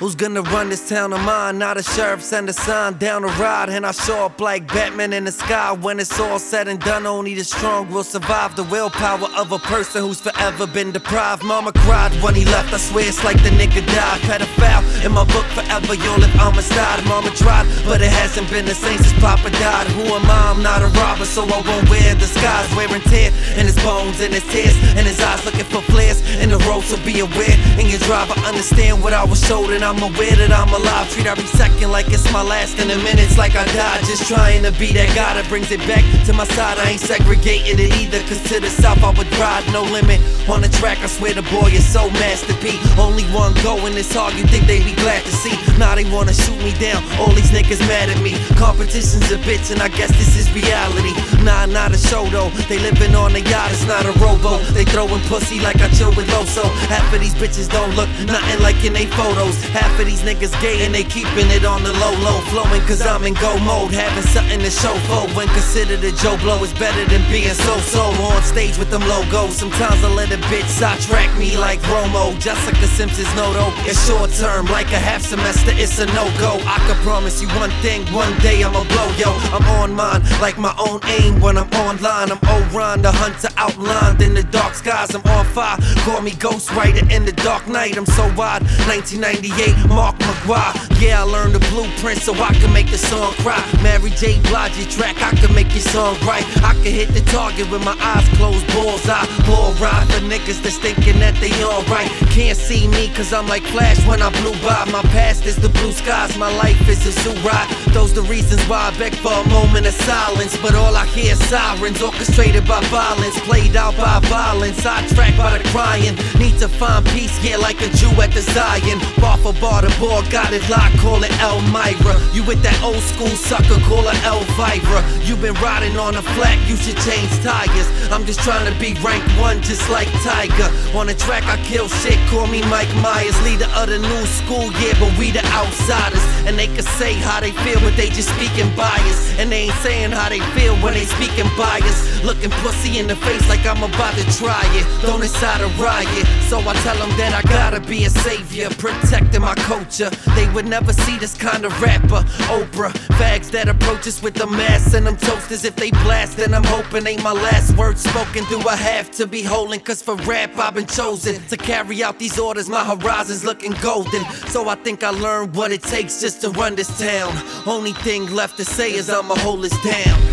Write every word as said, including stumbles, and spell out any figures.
Who's gonna run this town of mine? Not a sheriff, send a sign down the ride, and I show up like Batman in the sky. When it's all said and done, only the strong will survive. The willpower of a person who's forever been deprived. Mama cried when he left, I swear it's like the nigga died. Pedophile, in my book forever, you'll live homicide. Mama tried, but it hasn't been the same since Papa died. Who am I? I'm not a robber, so I won't wear disguise. Wear and tear in his bones and his tears, and his eyes looking for flares in the road, so be aware. In your driver, understand what I was showed, and I'm aware that I'm alive. Treat every second like it's my last, and the minutes like I died. Just trying to be that guy that brings it back to my side. I ain't segregating it either, cause to the south I would ride. No limit on the track, I swear the boy is so Master P. Only one going, it's hard, you think they be glad to see. Now they wanna shoot me down, all these niggas mad at me. Competition's a bitch, and I guess this is reality. Nah, not a show though, they living on a yacht, it's not a rowboat. They throwing pussy like I chill with Loso. Half of these bitches don't look nothing like in they photos. Half of these niggas gay and they keeping it on the low low. Flowing cause I'm in go mode, having something to show for. When considered a Joe Blow is better than being so-so on stage with them logos. Sometimes I let a bitch sidetrack me like Romo. Jessica Simpson's no though, it's short term like a half semester, it's a no-go. I can promise you one thing, one day I'ma blow, yo. I'm on mine like my own aim when I'm online. I'm Orion, the hunter outlined in the dark skies. I'm on fire, call me Ghost Rider in the dark night. I'm so wide, nineteen ninety-eight, Mark McGuire. Yeah, I learned the blueprint so I can make the song cry. Mary J. Blige track, I can make your song right. I can hit the target with my eyes closed, bullseye. Bull ride for niggas that's thinking that they alright. Can't see me cause I'm like Flash when I blew by. My past is the blue skies, my life is a zoo ride. Those the reasons why I beg for a moment of silence, but all I hear is sirens, orchestrated by violence, played out by violence, sidetracked by the crying. Need to find peace, yeah, like a Jew at the Zion. Bar for bar, the board got it locked, call it Elmira. You with that old school sucker, call her Elvira. You been riding on a flat, you should change tires. I'm just trying to be rank one, just like Tiger. On the track, I kill shit, call me Mike Myers. Leader of the new school, yeah, but we the outsiders. And they can say how they feel, but they just speaking bias. And they ain't saying how they feel when they speaking bias. Looking pussy in the face like I'm about to try it. Don't incite a riot, so I tell them that I gotta be a savior, protecting my culture. They would never see this kind of rapper. Oprah, fags that approach us with the mask and them toasters. If they blast, then I'm hoping ain't my last word spoken. Do I have to be holding? Cause for rap I've been chosen to carry out these orders. My horizon's looking golden, so I think I learned what it takes just to run this town. Only thing left to say is I'ma hold this down.